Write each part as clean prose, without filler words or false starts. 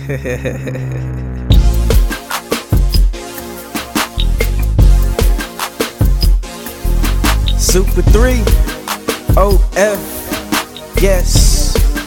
Super 3, OF, yes.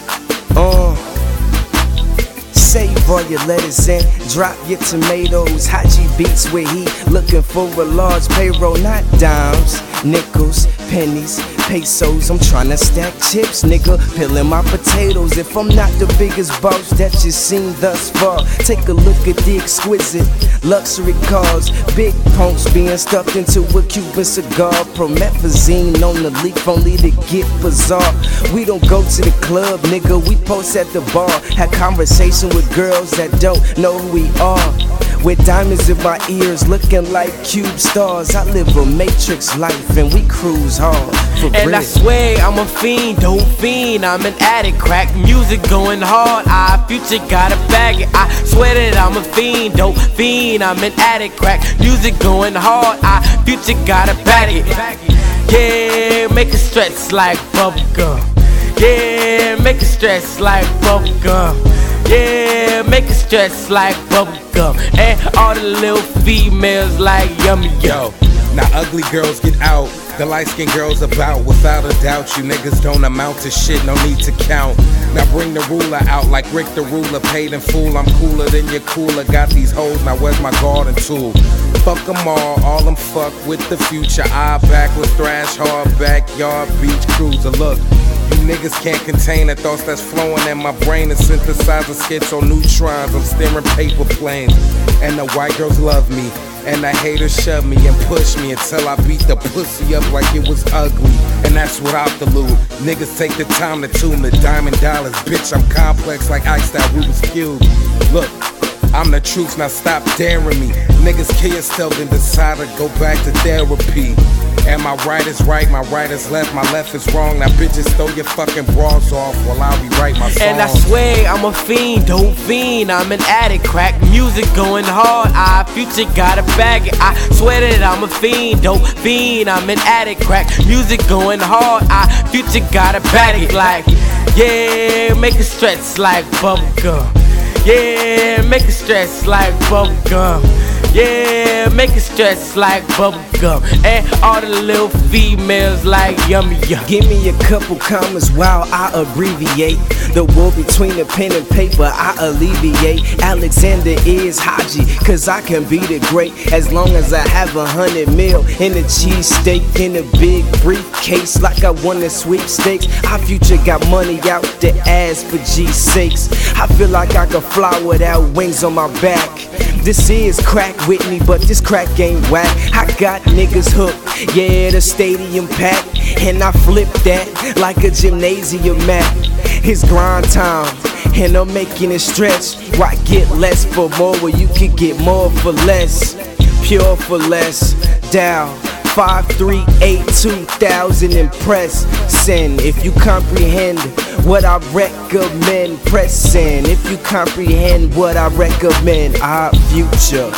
Save all your letters and drop your tomatoes. Haji beats where he looking for a large payroll, not dimes, nickels, pennies, pesos. I'm tryna stack chips, nigga, peeling my potatoes. If I'm not the biggest boss that you've seen thus far, take a look at the exquisite luxury cars. Big punks being stuffed into a Cuban cigar. Promethazine on the leaf only to get bizarre. We don't go to the club, nigga, we post at the bar. Have conversation with girls that don't know who we are. With diamonds in my ears, looking like cube stars. I live a matrix life and we cruise hard. And I swear I'm a fiend, dope fiend. I'm an addict, crack music going hard. Future gotta bag it. I swear that I'm a fiend, dope fiend. I'm an addict, crack music going hard. Future gotta bag it. Yeah, make it stretch like bubblegum. Yeah, make it stretch like bubblegum. Yeah, make it stretch like bubblegum. And all the little females like yummy yo. Now ugly girls get out, the light-skinned girls about. Without a doubt, you niggas don't amount to shit, no need to count. Now bring the ruler out like Rick the Ruler, paid in full. I'm cooler than your cooler, got these hoes, now where's my garden tool? Fuck them all them fuck with the future. I back with thrash, hard backyard beach cruiser. Look, you niggas can't contain the thoughts that's flowing in my brain and synthesize a schizo neutrons. I'm steering paper planes, and the white girls love me. And the haters shove me and push me until I beat the pussy up like it was ugly. And that's without the loot. Niggas take the time to tune the diamond dollars. Bitch, I'm complex like Ice that Rubik's Cube. Look, I'm the truth, now stop daring me. Niggas kill yourself and decide to go back to therapy. And my right is right, my right is left, my left is wrong. Now bitches throw your fucking bras off while I rewrite my song. And I swear I'm a fiend, dope fiend. I'm an addict, crack music going hard. Future gotta bag it. I swear that I'm a fiend, dope fiend. I'm an addict, crack music going hard. Future gotta bag it like, yeah, make it stretch like bubblegum. Yeah, make it stretch like bubblegum. Yeah, make it stretch like bubblegum. And all the little females like yummy yum. Give me a couple commas while I abbreviate. The war between the pen and paper I alleviate. Alexander is Haji, cause I can be the great. As long as I have 100 mil in a cheesesteak in a big briefcase, like I won the sweepstakes. Our future got money out the ass for G's sakes. I feel like I could fly without wings on my back. This is crack Whitney, but this crack ain't whack. I got niggas hooked, yeah, the stadium packed. And I flip that like a gymnasium mat. It's grind time, and I'm making it stretch. Why get less for more where you can get more for less? Pure for less, dial 5382,000 and press send. If you comprehend what I recommend, press send. If you comprehend what I recommend, our future.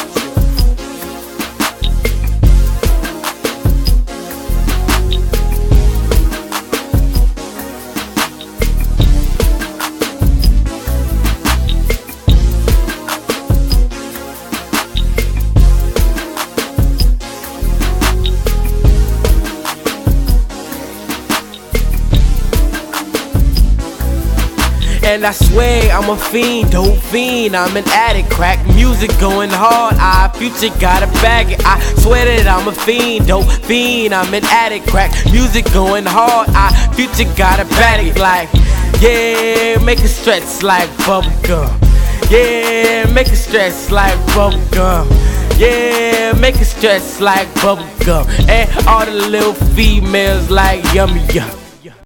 And I swear I'm a fiend, dope fiend. I'm an addict, crack music going hard. Future gotta bag it. I swear that I'm a fiend, dope fiend. I'm an addict, crack music going hard. Future gotta bag it like, yeah, make it stretch like bubblegum. Yeah, make it stretch like bubblegum. Yeah, make it stretch like bubblegum. And all the little females like yummy yum.